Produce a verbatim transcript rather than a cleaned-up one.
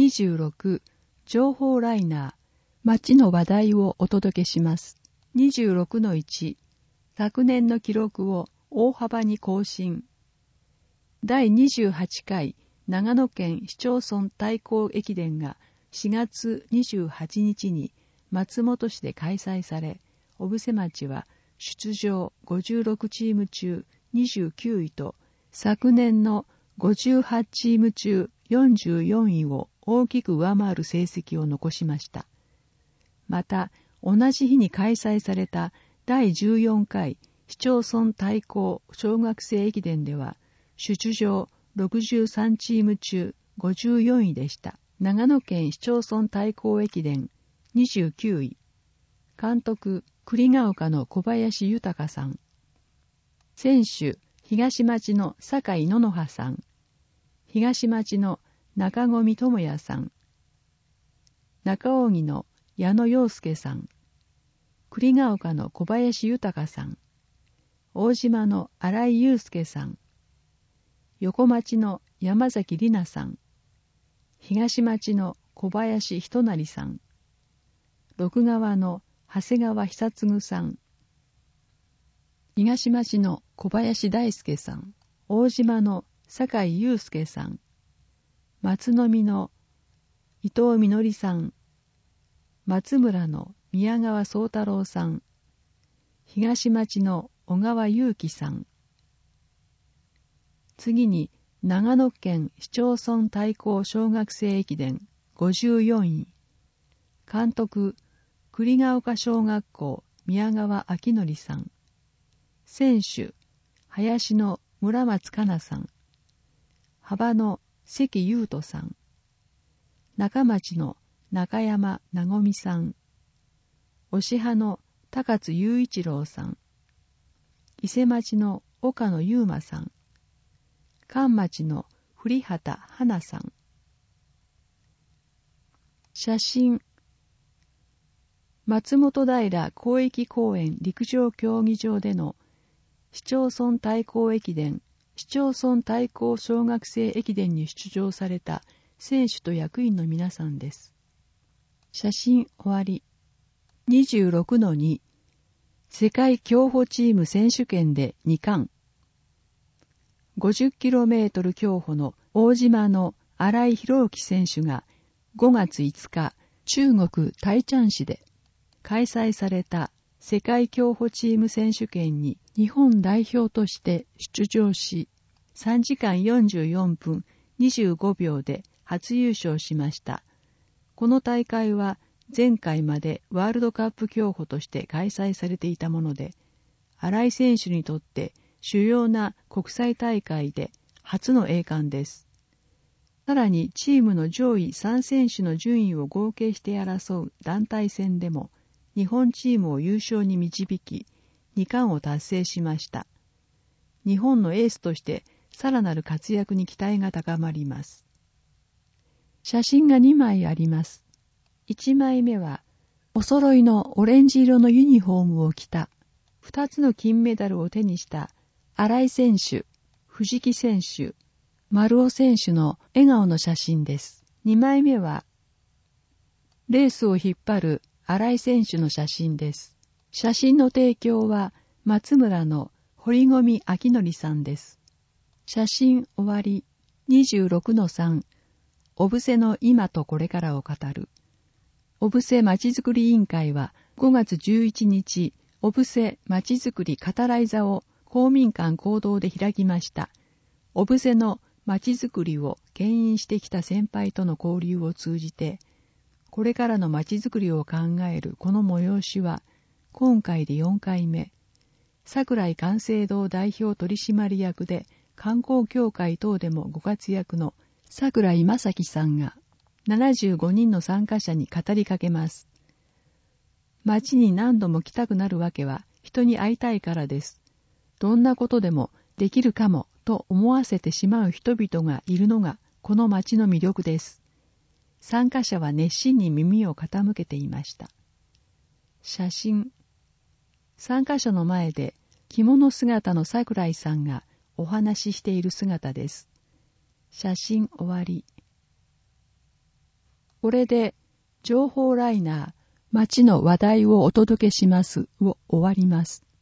にじゅうろく情報ライナー街の話題をお届けします。にじゅうろくのいち昨年の記録を大幅に更新。だいにじゅうはちかい長野県市町村対抗駅伝がしがつにじゅうはちにちに松本市で開催され、小布施町は出場ごじゅうろくチーム中にじゅうきゅういと昨年のごじゅうはちチーム中よんじゅうよんいを大きく上回る成績を残しました。また、同じ日に開催されただいじゅうよんかい市町村対抗小学生駅伝では、出場ろくじゅうさんチーム中ごじゅうよんいでした。長野県市町村対抗駅伝にじゅうきゅうい。監督、栗ヶ丘の小林豊さん。選手、東町の酒井野々葉さん。東町の中込智也さん。中扇の矢野洋介さん。栗ヶ丘の小林豊さん。大島の新井祐介さん。横町の山崎里奈さん。東町の小林仁成さん。六川の長谷川久嗣さん。東町の小林大輔さん。大島の酒井祐介さん。松の実の伊藤みのりさん。松村の宮川宗太郎さん。東町の小川祐樹さん。次に長野県市町村対抗小学生駅伝ごじゅうよんい。監督、栗ヶ丘小学校宮川明則さん。選手、林の村松香奈さん。幅の関優斗さん。中町の中山和美さん。押派の高津雄一郎さん。伊勢町の岡野優馬さん。関町の栗畑花さん。写真、松本平広域公園陸上競技場での市町村対抗駅伝、市町村対抗小学生駅伝に出場された選手と役員の皆さんです。写真終わり。にじゅうろくのに 世界競歩チーム選手権でにかん。ごじゅっキロメートル 競歩の大島の新井宏之選手がごがついつか中国大茶市で開催された世界競歩チーム選手権に日本代表として出場し、さんじかんよんじゅうよんぷんにじゅうごびょうで初優勝しました。この大会は前回までワールドカップ競歩として開催されていたもので、新井選手にとって主要な国際大会で初の栄冠です。さらにチームの上位さん選手の順位を合計して争う団体戦でも日本チームを優勝に導き、にかんを達成しました。日本のエースとしてさらなる活躍に期待が高まります。写真がにまいあります。いちまいめはお揃いのオレンジ色のユニフォームを着たふたつの金メダルを手にした新井選手、藤木選手、丸尾選手の笑顔の写真です。にまいめはレースを引っ張る新井選手の写真です。写真の提供は松村の堀込明則さんです。写真終わり。にじゅうろくのさん 小布施の今とこれからを語る。小布施まちづくり委員会はごがつじゅういちにち、小布施まちづくり語らい座を公民館講堂で開きました。小布施のまちづくりを牽引してきた先輩との交流を通じて、これからのまちづくりを考えるこの催しは、今回でよんかいめ、桜井寛政堂代表取締役で観光協会等でもご活躍の桜井正樹さんがななじゅうごにんの参加者に語りかけます。町に何度も来たくなるわけは人に会いたいからです。どんなことでもできるかもと思わせてしまう人々がいるのがこの町の魅力です。参加者は熱心に耳を傾けていました。写真。参加者の前で着物姿の桜井さんがお話ししている姿です。写真終わり。 これで、情報ライナー、街の話題をお届けしますを終わります。